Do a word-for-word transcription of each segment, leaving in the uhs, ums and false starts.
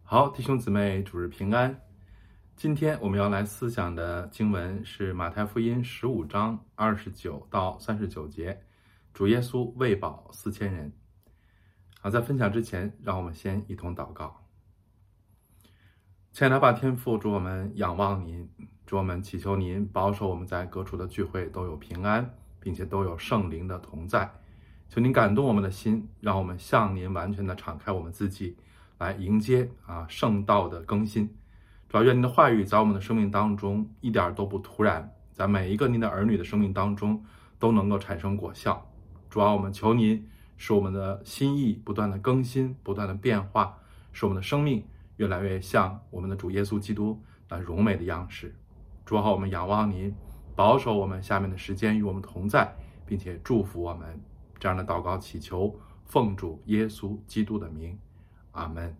好，弟兄姊妹，主日平安。今天我们要来思想的经文是马太福音十五章二十九到三十九节，主耶稣喂饱四千人。好，在分享之前，让我们先一同祷告。亲爱的爸天父，主我们仰望您，主我们祈求您保守我们在各处的聚会都有平安，并且都有圣灵的同在。求您感动我们的心，让我们向您完全的敞开我们自己，来迎接啊圣道的更新。主要愿您的话语在我们的生命当中一点都不突然，在每一个您的儿女的生命当中都能够产生果效。主要我们求您使我们的心意不断的更新，不断的变化，使我们的生命越来越像我们的主耶稣基督那荣美的样式。主啊，我们仰望您，保守我们下面的时间与我们同在，并且祝福我们。这样的祷告祈求，奉主耶稣基督的名，阿们。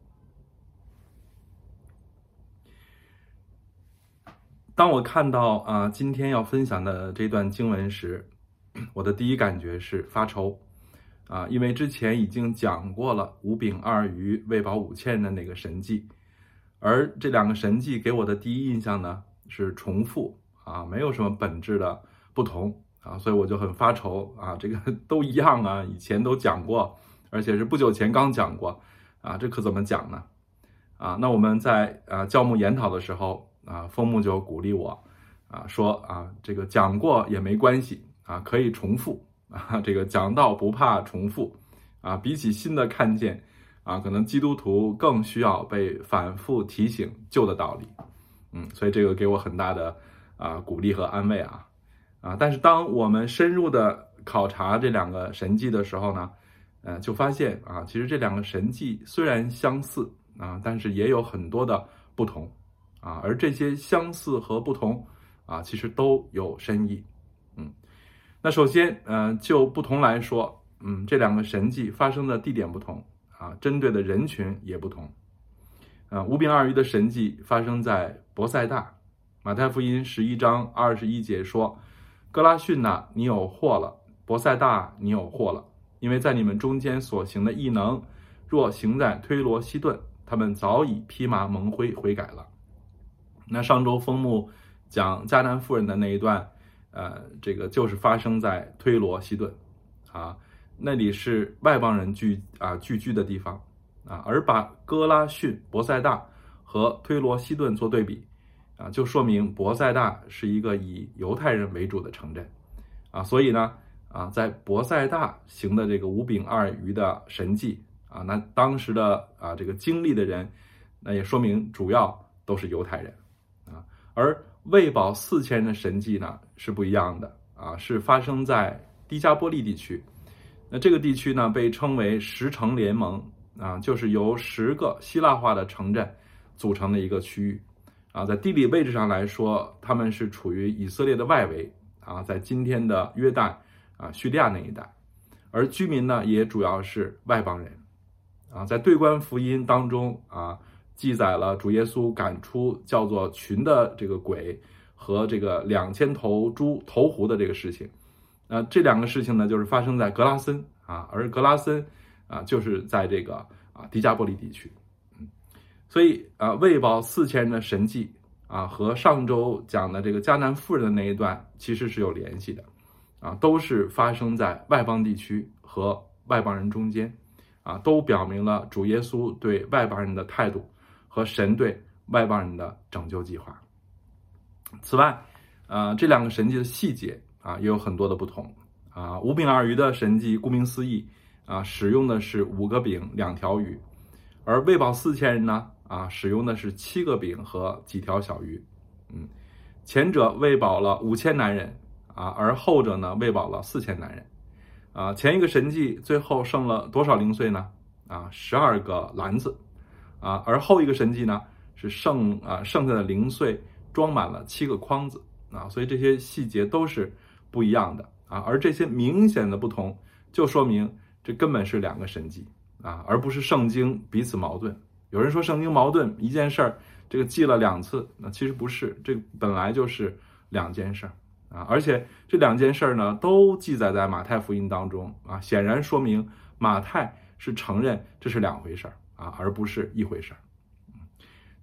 当我看到啊、呃、今天要分享的这段经文时，我的第一感觉是发愁啊、呃，因为之前已经讲过了五饼二鱼喂饱五千人的那个神迹，而这两个神迹给我的第一印象呢是重复啊，没有什么本质的不同啊，所以我就很发愁啊，这个都一样啊，以前都讲过，而且是不久前刚讲过啊，这可怎么讲呢？啊，那我们在啊教牧研讨的时候啊，风牧就鼓励我啊，说啊，这个讲过也没关系啊，可以重复啊，这个讲道不怕重复啊，比起新的看见啊，可能基督徒更需要被反复提醒旧的道理，嗯，所以这个给我很大的啊鼓励和安慰啊。啊，但是当我们深入的考察这两个神迹的时候呢，呃，就发现啊，其实这两个神迹虽然相似啊，但是也有很多的不同啊，而这些相似和不同啊，其实都有深意。嗯，那首先，呃，就不同来说，嗯，这两个神迹发生的地点不同啊，针对的人群也不同。啊，五饼二鱼的神迹发生在伯赛大，马太福音十一章二十一节说。哥拉汛哪，你有祸了；伯赛大，你有祸了，因为在你们中间所行的异能，若行在推罗西顿，他们早已披麻蒙灰悔改了。那上周风牧讲迦南妇人的那一段，呃，这个就是发生在推罗西顿，啊，那里是外邦人聚啊聚居的地方，啊，而把哥拉汛、伯赛大和推罗西顿做对比。啊，就说明伯赛大是一个以犹太人为主的城镇，啊，所以呢，啊，在伯赛大行的这个五饼二鱼的神迹，啊，那当时的啊这个经历的人，那也说明主要都是犹太人，啊，而喂饱四千人的神迹呢是不一样的，啊，是发生在低加波利地区，那这个地区呢被称为十城联盟，啊，就是由十个希腊化的城镇组成的一个区域。啊，在地理位置上来说，他们是处于以色列的外围啊，在今天的约旦啊、叙利亚那一带，而居民呢也主要是外邦人啊。在对观福音当中啊，记载了主耶稣赶出叫做群的这个鬼和这个两千头猪头狐的这个事情。那、啊、这两个事情呢，就是发生在格拉森啊，而格拉森啊就是在这个啊低加波利地区。所以啊，喂饱四千人的神迹啊，和上周讲的这个迦南妇人的那一段其实是有联系的，啊，都是发生在外邦地区和外邦人中间，啊，都表明了主耶稣对外邦人的态度和神对外邦人的拯救计划。此外，啊，这两个神迹的细节啊也有很多的不同啊。五饼二鱼的神迹，顾名思义啊，使用的是五个饼两条鱼，而喂饱四千人呢？啊，使用的是七个饼和几条小鱼，嗯，前者喂饱了五千男人啊，而后者呢喂饱了四千男人，啊，前一个神迹最后剩了多少零碎呢？啊，十二个篮子，啊，而后一个神迹呢是剩啊剩下的零碎装满了七个筐子啊，所以这些细节都是不一样的啊，而这些明显的不同，就说明这根本是两个神迹啊，而不是圣经彼此矛盾。有人说圣经矛盾，一件事儿这个记了两次，那其实不是，这本来就是两件事儿啊，而且这两件事儿呢都记载在马太福音当中啊，显然说明马太是承认这是两回事儿啊，而不是一回事儿。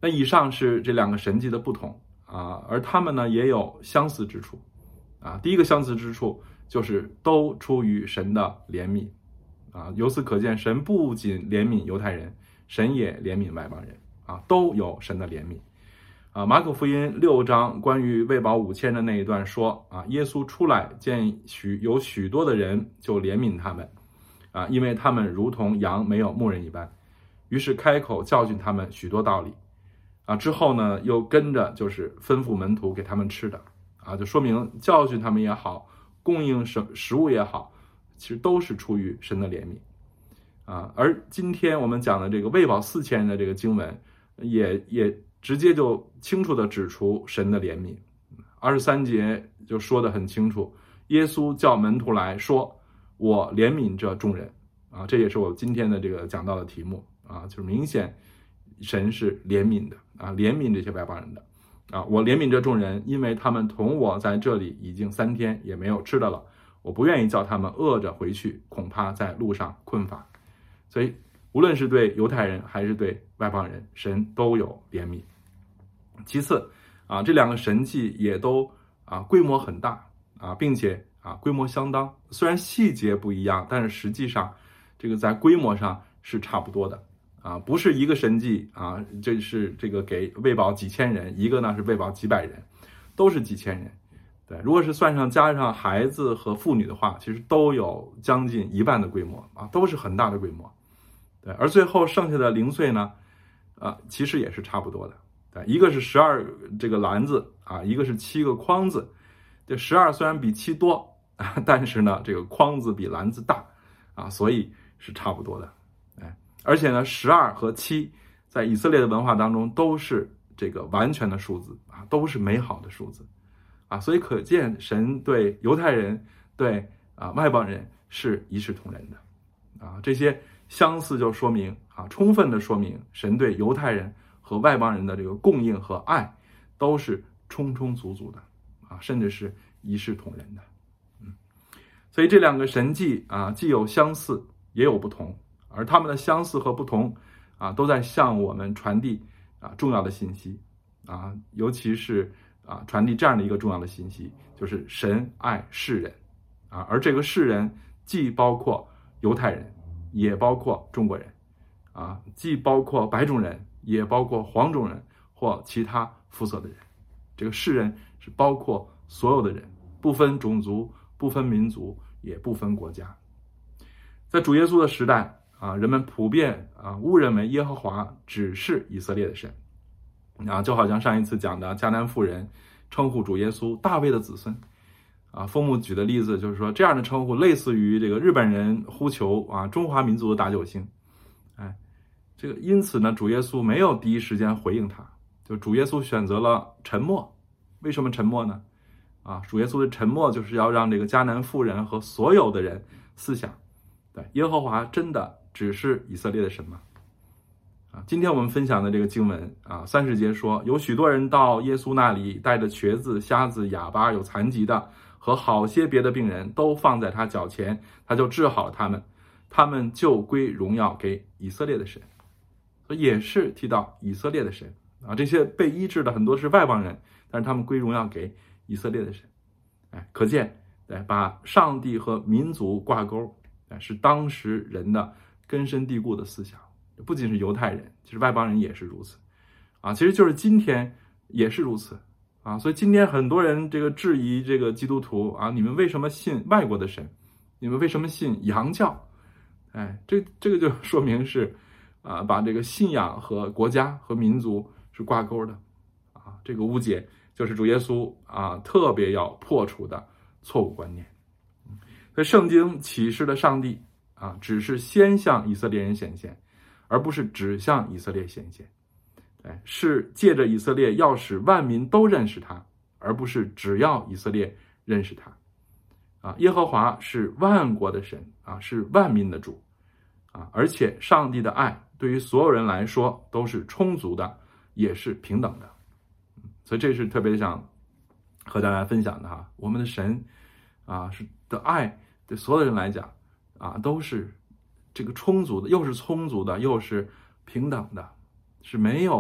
那以上是这两个神迹的不同啊，而他们呢也有相似之处啊。第一个相似之处就是都出于神的怜悯啊。由此可见，神不仅怜悯犹太人，神也怜悯外邦人啊，都有神的怜悯啊。马可福音六章关于喂饱五千的那一段说啊，耶稣出来见许有许多的人，就怜悯他们啊，因为他们如同羊没有牧人一般，于是开口教训他们许多道理啊。之后呢，又跟着就是吩咐门徒给他们吃的啊，就说明教训他们也好，供应食食物也好，其实都是出于神的怜悯啊。而今天我们讲的这个喂饱四千人的这个经文，也也直接就清楚地指出神的怜悯。二十三节就说得很清楚，耶稣叫门徒来说，我怜悯这众人啊，这也是我今天的这个讲到的题目啊，就是明显神是怜悯的啊，怜悯这些外邦人的啊，我怜悯这众人，因为他们同我在这里已经三天也没有吃的了，我不愿意叫他们饿着回去，恐怕在路上困乏。所以无论是对犹太人还是对外邦人，神都有怜悯。其次啊，这两个神迹也都啊规模很大啊，并且啊规模相当，虽然细节不一样，但是实际上这个在规模上是差不多的啊，不是一个神迹啊，这是这个给喂饱几千人，一个呢是喂饱几百人，都是几千人。对，如果是算上加上孩子和妇女的话，其实都有将近一半的规模啊，都是很大的规模。对，而最后剩下的零碎呢，啊，其实也是差不多的。对，一个是十二这个篮子啊，一个是七个筐子。这十二虽然比七多啊，但是呢，这个筐子比篮子大啊，所以是差不多的。哎，而且呢，十二和七在以色列的文化当中都是这个完全的数字啊，都是美好的数字啊，所以可见神对犹太人、对啊外邦人是一视同仁的啊。这些相似就说明啊，充分的说明神对犹太人和外邦人的这个供应和爱都是充充足足的啊，甚至是一视同仁的。嗯，所以这两个神迹啊，既有相似也有不同，而他们的相似和不同啊，都在向我们传递啊重要的信息啊，尤其是啊传递这样的一个重要的信息，就是神爱世人啊，而这个世人既包括犹太人，也包括中国人啊，既包括白种人，也包括黄种人或其他肤色的人。这个世人是包括所有的人，不分种族，不分民族，也不分国家。在主耶稣的时代啊，人们普遍啊误认为耶和华只是以色列的神啊，就好像上一次讲的迦南妇人称呼主耶稣大卫的子孙啊。枫木举的例子就是说，这样的称呼类似于这个日本人呼求啊中华民族的大救星。哎，这个因此呢，主耶稣没有第一时间回应他，就主耶稣选择了沉默。为什么沉默呢？啊，主耶稣的沉默就是要让这个迦南妇人和所有的人思想，对，耶和华真的只是以色列的神吗？啊，今天我们分享的这个经文啊，三十节说，有许多人到耶稣那里，带着瘸子、瞎子、哑巴、有残疾的和好些别的病人，都放在他脚前，他就治好了他们，他们就归荣耀给以色列的神。所以也是提到以色列的神啊，这些被医治的很多是外邦人，但是他们归荣耀给以色列的神。哎，可见，对，把上帝和民族挂钩，哎，是当时人的根深蒂固的思想。不仅是犹太人，其实外邦人也是如此啊，其实就是今天也是如此啊。所以今天很多人这个质疑这个基督徒啊，你们为什么信外国的神？你们为什么信洋教？哎，这这个就说明是啊，把这个信仰和国家和民族是挂钩的啊。这个误解就是主耶稣啊特别要破除的错误观念。所以圣经启示的上帝啊，只是先向以色列人显现，而不是只向以色列显现，对，是借着以色列要使万民都认识他，而不是只要以色列认识他。啊，耶和华是万国的神啊，是万民的主啊，而且上帝的爱对于所有人来说都是充足的，也是平等的。所以这是特别想和大家分享的哈，我们的神啊是的爱对所有人来讲啊都是这个充足的，又是充足的，又是平等的，是没有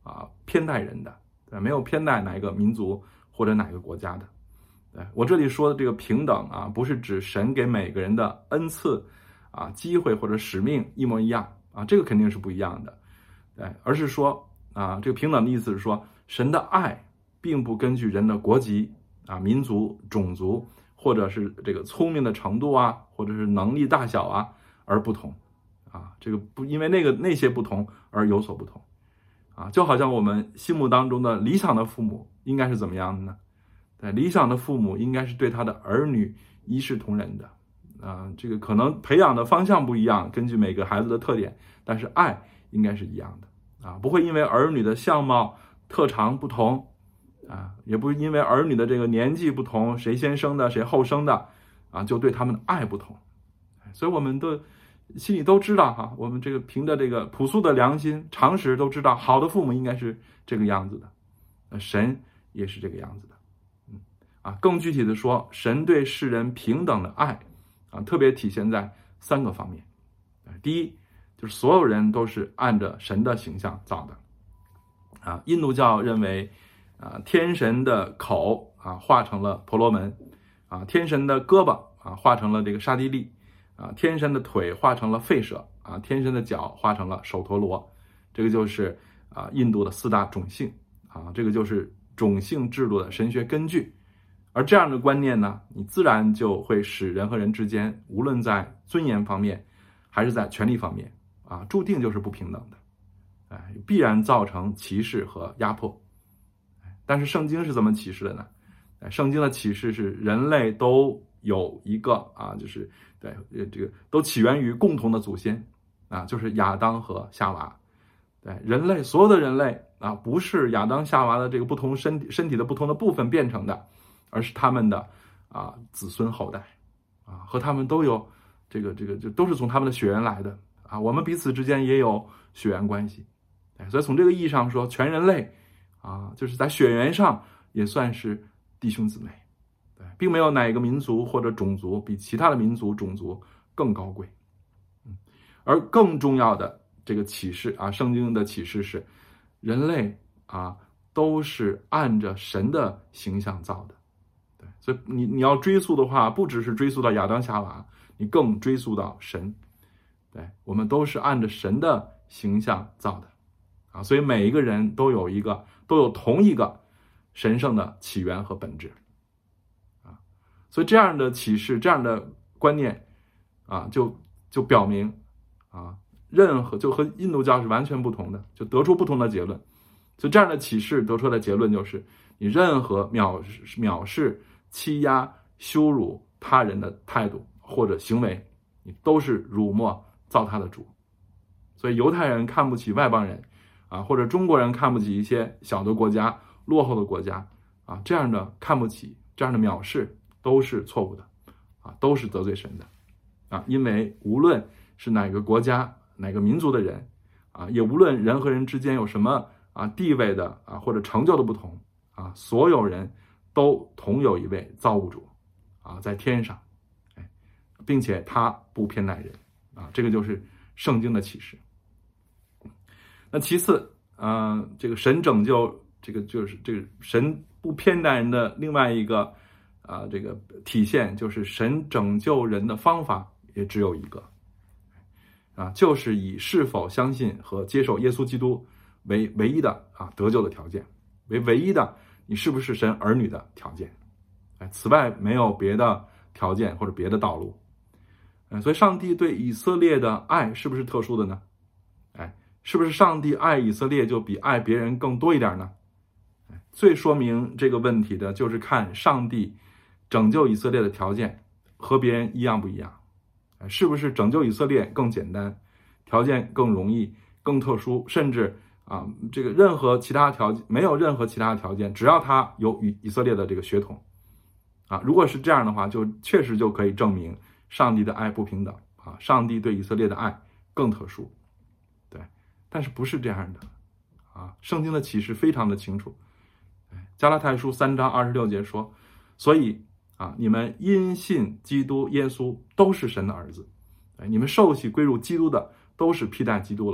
啊偏待人的，对，没有偏待哪一个民族或者哪个国家的。对，我这里说的这个平等啊，不是指神给每个人的恩赐啊、机会或者使命一模一样啊，这个肯定是不一样的。对，而是说啊，这个平等的意思是说，神的爱并不根据人的国籍啊、民族、种族，或者是这个聪明的程度啊，或者是能力大小啊而不同啊，这个不因为那个那些不同而有所不同啊，就好像我们心目当中的理想的父母应该是怎么样的呢？对，理想的父母应该是对他的儿女一视同仁的啊，这个可能培养的方向不一样，根据每个孩子的特点，但是爱应该是一样的啊，不会因为儿女的相貌特长不同啊，也不因为儿女的这个年纪不同，谁先生的谁后生的啊，就对他们的爱不同。所以我们都心里都知道哈，我们这个凭着这个朴素的良心常识都知道，好的父母应该是这个样子的，呃，神也是这个样子的。嗯啊，更具体的说，神对世人平等的爱啊，特别体现在三个方面。第一，就是所有人都是按着神的形象造的啊。印度教认为啊，天神的口啊化成了婆罗门啊，天神的胳膊啊化成了这个沙帝利啊，天神的腿化成了吠舍啊，天神的脚化成了首陀罗。这个就是啊印度的四大种姓啊，这个就是种姓制度的神学根据。而这样的观念呢，你自然就会使人和人之间，无论在尊严方面还是在权力方面啊，注定就是不平等的，哎，必然造成歧视和压迫。但是圣经是怎么启示的呢？圣经的启示是人类都有一个啊，就是对这个都起源于共同的祖先啊，就是亚当和夏娃。对，人类所有的人类啊，不是亚当夏娃的这个不同身体身体的不同的部分变成的，而是他们的啊子孙后代啊，和他们都有这个这个就都是从他们的血缘来的啊，我们彼此之间也有血缘关系。对，所以从这个意义上说，全人类啊，就是在血缘上也算是弟兄姊妹，对，并没有哪一个民族或者种族比其他的民族种族更高贵。嗯，而更重要的这个启示啊，圣经的启示是，人类啊都是按着神的形象造的。对，所以你你要追溯的话，不只是追溯到亚当夏娃，你更追溯到神。对，我们都是按着神的形象造的啊，所以每一个人都有一个都有同一个神圣的起源和本质啊，所以这样的启示，这样的观念啊，就就表明啊，任何就和印度教是完全不同的，就得出不同的结论。所以这样的启示得出的结论就是，你任何藐藐视、欺压、羞辱他人的态度或者行为，你都是辱没造他的主。所以犹太人看不起外邦人啊，或者中国人看不起一些小的国家、落后的国家啊，这样的看不起、这样的藐视都是错误的啊，都是得罪神的啊，因为无论是哪个国家、哪个民族的人啊，也无论人和人之间有什么啊地位的啊或者成就的不同啊，所有人都同有一位造物主啊，在天上，哎，并且他不偏待人啊，这个就是圣经的启示。那其次，呃，这个神拯救，这个就是这个神不偏待人的另外一个啊、呃，这个体现就是神拯救人的方法也只有一个啊，就是以是否相信和接受耶稣基督为唯一的啊得救的条件，为唯一的你是不是神儿女的条件。哎，此外没有别的条件或者别的道路。嗯，所以上帝对以色列的爱是不是特殊的呢？哎，是不是上帝爱以色列就比爱别人更多一点呢？最说明这个问题的就是看上帝拯救以色列的条件和别人一样不一样，是不是拯救以色列更简单，条件更容易、更特殊，甚至啊，这个任何其他条件没有任何其他条件，只要他有以以色列的这个血统啊，如果是这样的话，就确实就可以证明上帝的爱不平等啊，上帝对以色列的爱更特殊。对，但是不是这样的啊？圣经的启示非常的清楚。加拉太书三章二十六节说，所以啊，你们因信基督耶稣都是神的儿子，你们受洗归入基督的都是披戴基督了，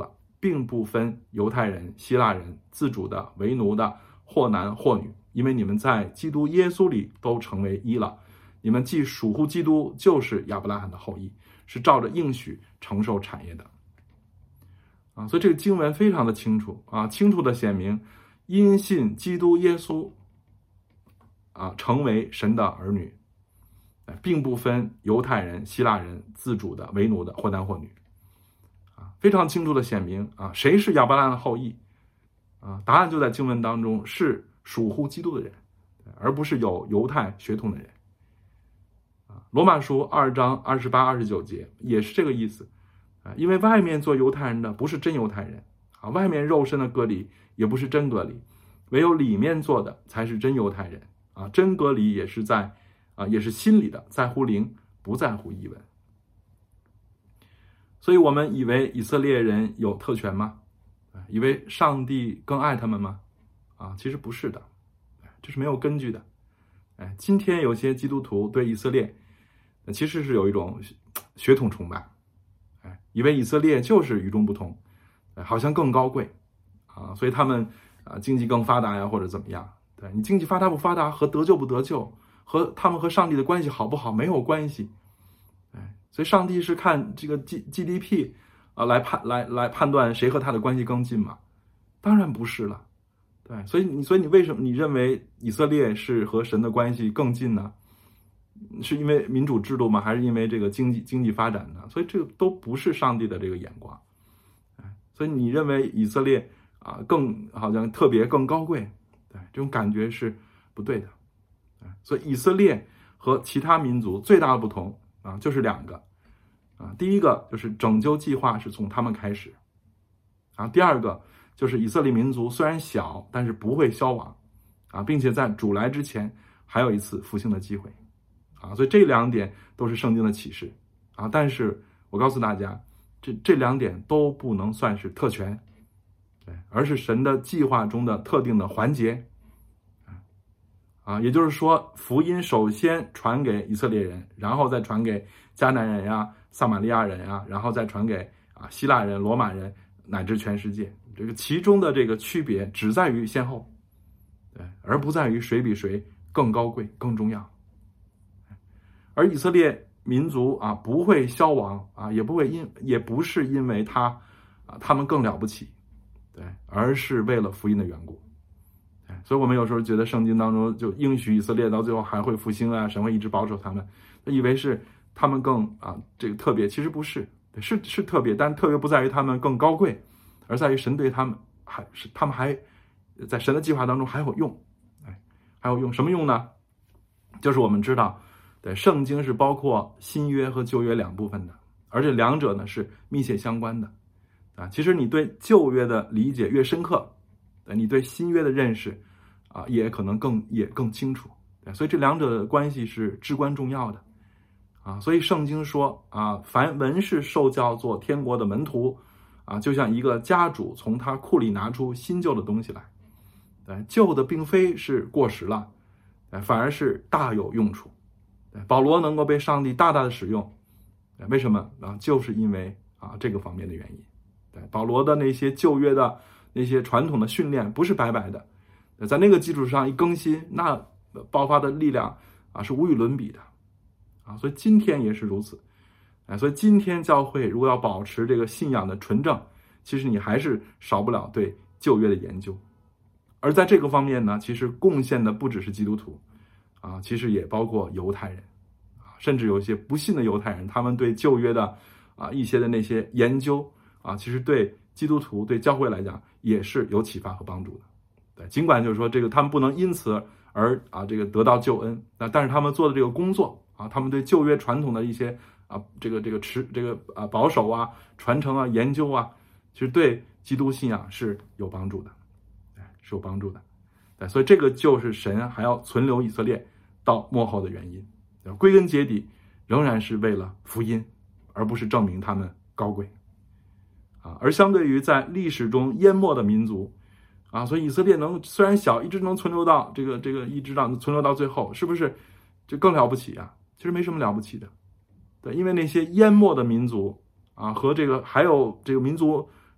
并不分犹太人、希腊人、自主的、为奴的，或男或女，因为你们在基督耶稣里都成为一了。你们既属乎基督，就是亚伯拉罕的后裔，是照着应许承受产业的。啊，所以这个经文非常的清楚啊，清楚的显明，因信基督耶稣啊，成为神的儿女，并不分犹太人、希腊人、自主的、为奴的，或男或女。啊，非常清楚的显明啊，谁是亚伯拉罕的后裔？啊，答案就在经文当中，是属乎基督的人，而不是有犹太血统的人。啊，罗马书二章二十八、二十九节也是这个意思。啊，因为外面做犹太人的不是真犹太人，啊，外面肉身的割礼也不是真割礼，唯有里面做的才是真犹太人。啊，真割礼也是在啊，也是心里的，在乎灵，不在乎仪文。所以我们以为以色列人有特权吗？以为上帝更爱他们吗？啊，其实不是的，这是没有根据的。哎，今天有些基督徒对以色列其实是有一种血统崇拜，哎，以为以色列就是与众不同，好像更高贵啊，所以他们啊经济更发达呀，或者怎么样。对，你经济发达不发达和得救不得救，和他们和上帝的关系好不好没有关系。哎，所以上帝是看这个 G G D P 啊来判来来判断谁和他的关系更近吗？当然不是了。对，所以你所以你为什么你认为以色列是和神的关系更近呢？是因为民主制度吗？还是因为这个经济经济发展呢？所以这个都不是上帝的这个眼光。所以你认为以色列啊更好像特别更高贵，对，这种感觉是不对的。所以以色列和其他民族最大的不同啊就是两个啊，第一个就是拯救计划是从他们开始啊，第二个就是以色列民族虽然小，但是不会消亡啊，并且在主来之前还有一次复兴的机会啊，所以这两点都是圣经的启示啊。但是我告诉大家，这这两点都不能算是特权，对，而是神的计划中的特定的环节啊。也就是说，福音首先传给以色列人，然后再传给迦南人呀、撒玛利亚人呀，然后再传给啊希腊人、罗马人，乃至全世界。这个其中的这个区别只在于先后，对，而不在于谁比谁更高贵、更重要。而以色列民族啊不会消亡啊，也不会因也不是因为他啊他们更了不起，对，而是为了福音的缘故。对，所以我们有时候觉得圣经当中就应许以色列到最后还会复兴啊，神会一直保守他们，以为是他们更啊这个特别，其实不是，对，是是特别，但特别不在于他们更高贵，而在于神对他们还是他们还在神的计划当中还有用，哎，还有用什么用呢？就是我们知道。对，圣经是包括新约和旧约两部分的，而这两者呢是密切相关的啊。其实你对旧约的理解越深刻，你对新约的认识啊也可能更也更清楚。对，所以这两者的关系是至关重要的啊。所以圣经说啊，凡文士受教做天国的门徒啊，就像一个家主从他库里拿出新旧的东西来，对，旧的并非是过时了，反而是大有用处。保罗能够被上帝大大的使用，为什么啊？就是因为啊这个方面的原因。对，保罗的那些旧约的那些传统的训练不是白白的，在那个基础上一更新，那爆发的力量啊是无与伦比的啊。所以今天也是如此，哎，所以今天教会如果要保持这个信仰的纯正，其实你还是少不了对旧约的研究。而在这个方面呢，其实贡献的不只是基督徒。啊，其实也包括犹太人，啊，甚至有一些不信的犹太人，他们对旧约的啊一些的那些研究啊，其实对基督徒、对教会来讲也是有启发和帮助的。对，尽管就是说这个他们不能因此而啊这个得到救恩，那但是他们做的这个工作啊，他们对旧约传统的一些啊这个这个持这个啊保守啊、传承啊、研究啊，其实对基督信仰是有帮助的，是有帮助的。对，所以这个就是神还要存留以色列到末后的原因，归根结底仍然是为了福音，而不是证明他们高贵啊。而相对于在历史中淹没的民族啊，所以以色列能虽然小，一直能存留到这个这个一直到存留到最后，是不是就更了不起啊？其实没什么了不起的，对，因为那些淹没的民族啊和这个还有这个民族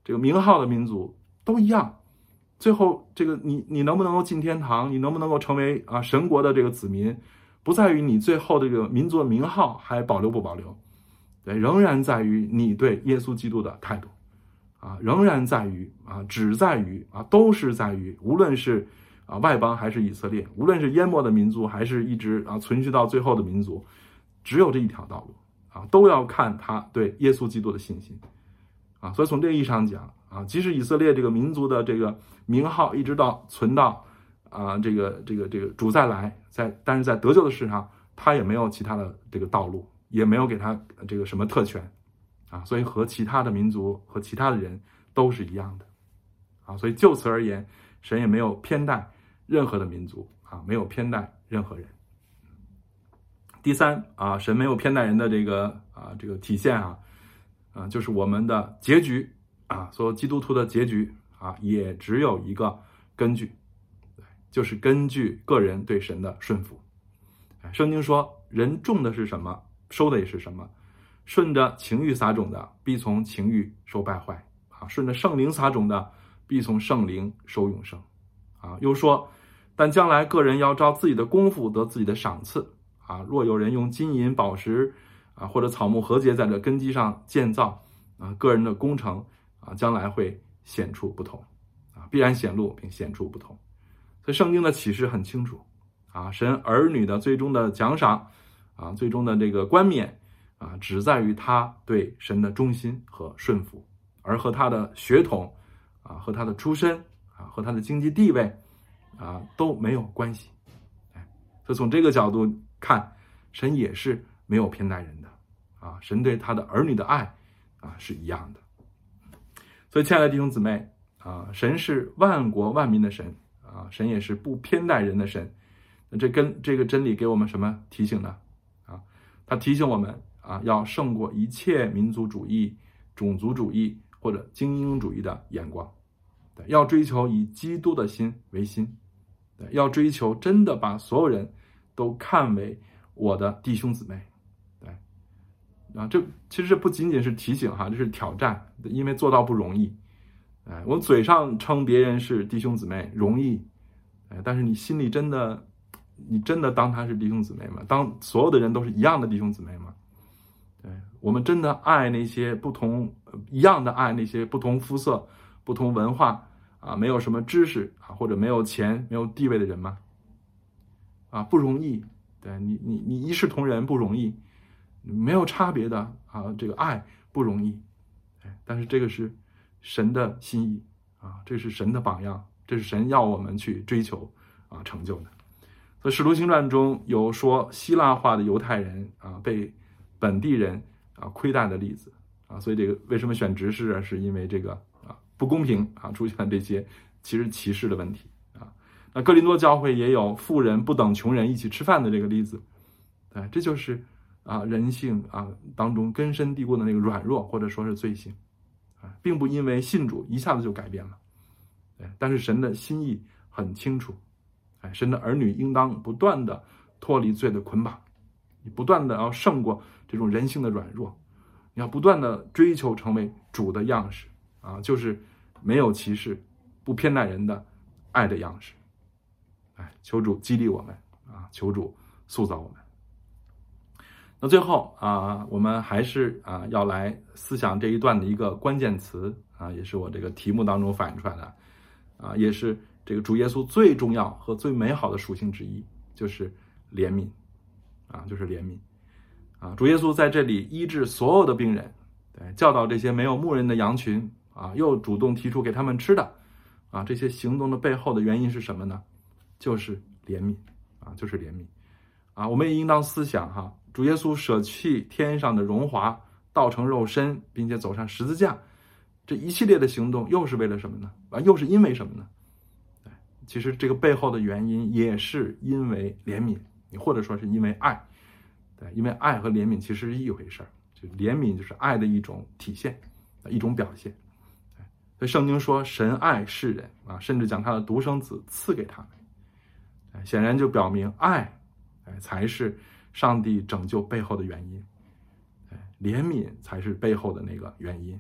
这个名号的民族都一样。最后这个你你能不能够进天堂，你能不能够成为啊神国的这个子民，不在于你最后这个民族的名号还保留不保留，对，仍然在于你对耶稣基督的态度啊，仍然在于啊，只在于啊，都是在于，无论是啊外邦还是以色列，无论是淹没的民族还是一直啊存续到最后的民族，只有这一条道路啊，都要看他对耶稣基督的信心啊。所以从这个意义上讲啊，即使以色列这个民族的这个名号一直到存到啊这个这个这个主再来，在但是在得救的事上，他也没有其他的这个道路，也没有给他这个什么特权啊，所以和其他的民族和其他的人都是一样的啊，所以就此而言，神也没有偏待任何的民族啊，没有偏待任何人。第三啊，神没有偏待人的这个啊这个体现啊啊，就是我们的结局啊，所有基督徒的结局啊，也只有一个根据，就是根据个人对神的顺服。圣经说，人种的是什么，收的也是什么。顺着情欲撒种的，必从情欲收败坏啊；顺着圣灵撒种的，必从圣灵收永生啊。又说，但将来个人要照自己的功夫得自己的赏赐啊。若有人用金银宝石啊，或者草木禾秸在这根基上建造啊，个人的工程啊，将来会显出不同啊，必然显露并显出不同。所以圣经的启示很清楚啊，神儿女的最终的奖赏啊，最终的这个冠冕啊，只在于他对神的忠心和顺服，而和他的血统啊，和他的出身啊，和他的经济地位啊都没有关系。哎，所以从这个角度看，神也是没有偏待人的啊，神对他的儿女的爱啊是一样的。所以亲爱的弟兄姊妹啊，神是万国万民的神啊，神也是不偏待人的神。那这跟这个真理给我们什么提醒呢？啊，他提醒我们啊，要胜过一切民族主义、种族主义或者精英主义的眼光，对，要追求以基督的心为心，对，要追求真的把所有人都看为我的弟兄姊妹，对，啊，这其实这不仅仅是提醒哈，这是挑战，因为做到不容易，哎，我嘴上称别人是弟兄姊妹容易，哎，但是你心里真的。你真的当他是弟兄姊妹吗？当所有的人都是一样的弟兄姊妹吗？对，我们真的爱那些不同一样的爱那些不同肤色、不同文化啊，没有什么知识啊，或者没有钱、没有地位的人吗？啊，不容易。对你，你你一视同仁不容易，没有差别的啊，这个爱不容易。但是这个是神的心意啊，这是神的榜样，这是神要我们去追求啊成就的。所以《使徒行传》中有说希腊化的犹太人啊被本地人啊亏待的例子啊，所以这个为什么选执事啊？是因为这个啊不公平啊出现这些其实歧视的问题啊。那哥林多教会也有富人不等穷人一起吃饭的这个例子，对，这就是啊人性啊当中根深蒂固的那个软弱或者说是罪性啊，并不因为信主一下子就改变了，对，但是神的心意很清楚。神的儿女应当不断的脱离罪的捆绑，你不断的要胜过这种人性的软弱，你要不断的追求成为主的样式啊，就是没有歧视、不偏待人的爱的样式。哎，求主激励我们啊，求主塑造我们。那最后啊，我们还是啊要来思想这一段的一个关键词啊，也是我这个题目当中反映出来的啊，也是。这个主耶稣最重要和最美好的属性之一就是怜悯啊，就是怜悯啊。主耶稣在这里医治所有的病人，对，教导这些没有牧人的羊群啊，又主动提出给他们吃的啊，这些行动的背后的原因是什么呢？就是怜悯啊，就是怜悯啊。我们也应当思想哈，主耶稣舍弃天上的荣华，道成肉身，并且走上十字架，这一系列的行动又是为了什么呢？啊，又是因为什么呢？其实这个背后的原因也是因为怜悯，或者说是因为爱，对，因为爱和怜悯其实是一回事儿，就怜悯就是爱的一种体现，一种表现。所以圣经说神爱世人啊，甚至将他的独生子赐给他们，显然就表明爱才是上帝拯救背后的原因，怜悯才是背后的那个原因。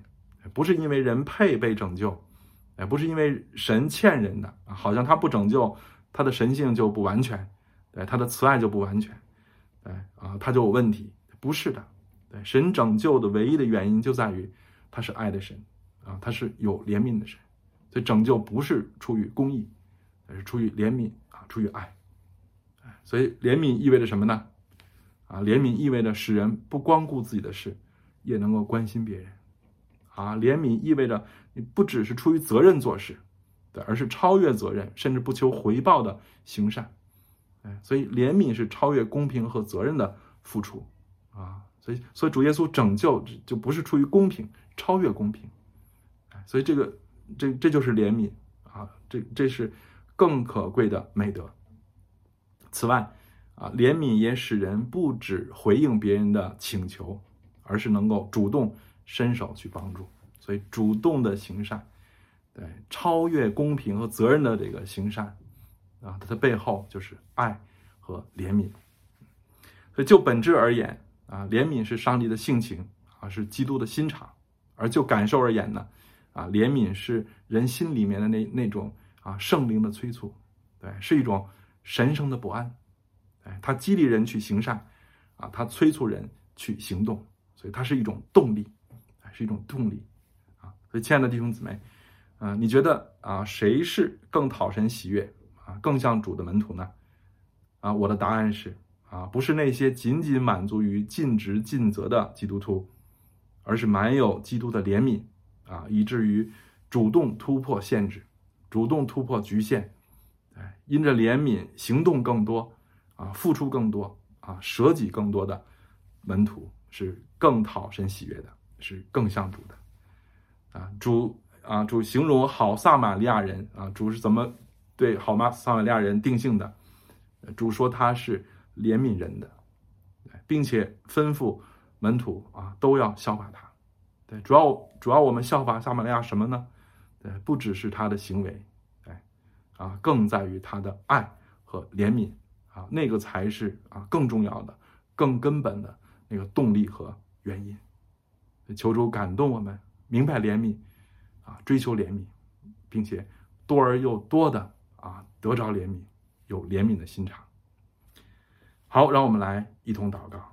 不是因为人配被拯救，哎，不是因为神欠人的，好像他不拯救，他的神性就不完全，对，他的慈爱就不完全，对啊，他就有问题，不是的，对，神拯救的唯一的原因就在于他是爱的神啊，他是有怜悯的神，所以拯救不是出于公义，而是出于怜悯啊，出于爱，所以怜悯意味着什么呢？啊，怜悯意味着使人不光顾自己的事，也能够关心别人。啊，怜悯意味着你不只是出于责任做事，对，而是超越责任，甚至不求回报的行善。哎，所以怜悯是超越公平和责任的付出啊。所以，所以主耶稣拯救就不是出于公平，超越公平。哎，所以这个这这就是怜悯啊，这这是更可贵的美德。此外，啊，怜悯也使人不只回应别人的请求，而是能够主动伸手去帮助。所以主动的行善，对，超越公平和责任的这个行善啊，它的背后就是爱和怜悯。所以就本质而言啊，怜悯是上帝的性情啊，是基督的心肠；而就感受而言呢，啊，怜悯是人心里面的那那种啊圣灵的催促，对，是一种神圣的不安。哎，它激励人去行善，啊，它催促人去行动，所以它是一种动力，是一种动力，啊，所以亲爱的弟兄姊妹，啊，你觉得啊，谁是更讨神喜悦，啊，更像主的门徒呢？啊，我的答案是，啊，不是那些仅仅满足于尽职尽责的基督徒，而是满有基督的怜悯，啊，以至于主动突破限制，主动突破局限，哎，因着怜悯行动更多。啊，付出更多啊，舍己更多的门徒是更讨神喜悦的，是更像主的。啊，主啊，主形容好撒玛利亚人啊，主是怎么对好撒玛利亚人定性的？主说他是怜悯人的，并且吩咐门徒啊都要效法他。对，主要主要我们效法撒玛利亚什么呢？对，不只是他的行为，哎，啊，更在于他的爱和怜悯。啊，那个才是啊更重要的、更根本的那个动力和原因。求主感动我们，明白怜悯，啊，追求怜悯，并且多而又多的啊得着怜悯，有怜悯的心肠。好，让我们来一同祷告。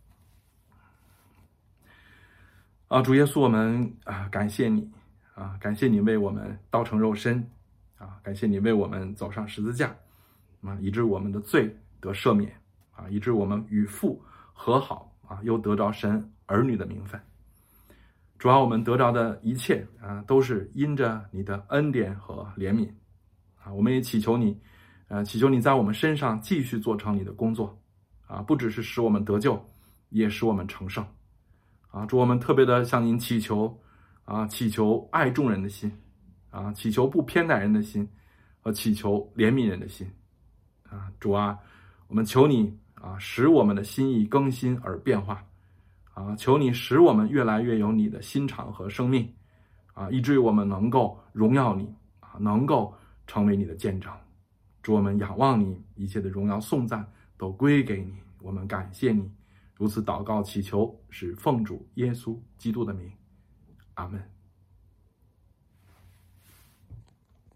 啊，主耶稣，我们啊感谢你啊，感谢你为我们道成肉身啊，感谢你为我们走上十字架。啊，以致我们的罪得赦免啊，以致我们与父和好啊，又得着神儿女的名分。主要我们得着的一切啊，都是因着你的恩典和怜悯啊。我们也祈求你，呃，祈求你在我们身上继续做成你的工作啊，不只是使我们得救，也使我们成圣啊。主，我们特别的向您祈求啊，祈求爱众人的心啊，祈求不偏待人的心，和祈求怜悯人的心。啊，主啊，我们求你啊，使我们的心意更新而变化，啊，求你使我们越来越有你的心肠和生命，啊，以至于我们能够荣耀你，啊，能够成为你的见证。主，我们仰望你，一切的荣耀颂赞都归给你，我们感谢你。如此祷告祈求，是奉主耶稣基督的名，阿们。